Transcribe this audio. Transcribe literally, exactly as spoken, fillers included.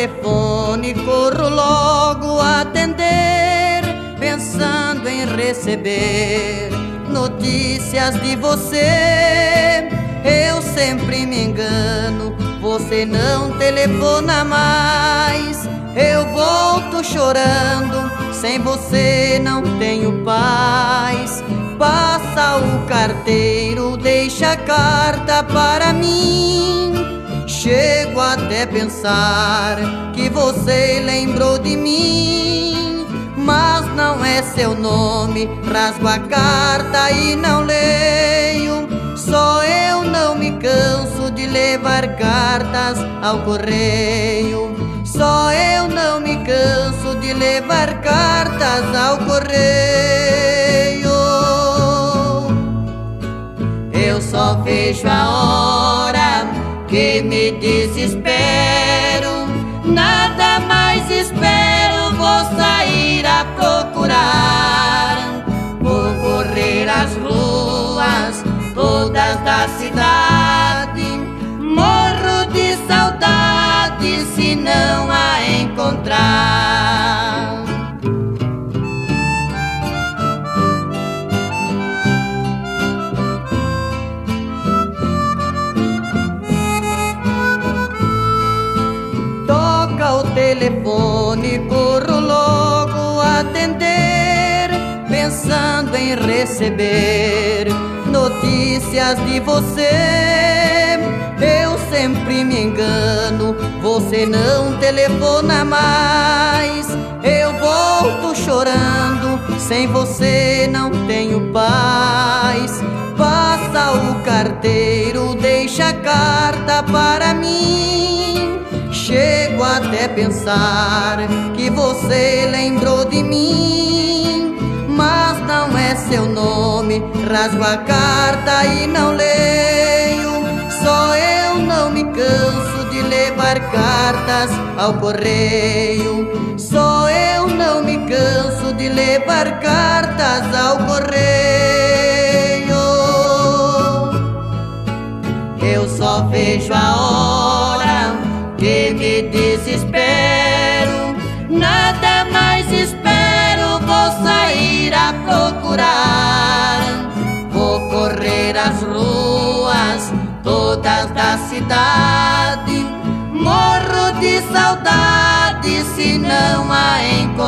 telefone, corro logo a atender, pensando em receber notícias de você. Eu sempre me engano, você não telefona mais. Eu volto chorando, sem você não tenho paz. Passa o carteiro, deixa a carta para mim. Chego até pensar que você lembrou de mim, mas não é seu nome. Rasgo a carta e não leio. Só eu não me canso de levar cartas ao correio. Só eu não me canso de levar cartas ao correio. Eu só vejo a hora que me desespero, nada mais espero, vou sair a procurar. Vou correr as ruas todas da cidade, morro de saudade se não a encontrar. Toca o telefone, corro logo a atender, pensando em receber notícias de você. Eu sempre me engano, você não telefona mais. Eu volto chorando, sem você não tenho paz. Passa o carteiro, deixa a carta para mim. Chego até pensar que você lembrou de mim, mas não é seu nome. Rasgo a carta e não leio. Só eu não me canso de levar cartas ao correio. Só eu não me canso de levar cartas ao correio. Eu só vejo a hora que me desespero, nada mais espero, vou sair a procurar. Vou correr as ruas todas da cidade, morro de saudade se não a encontrar.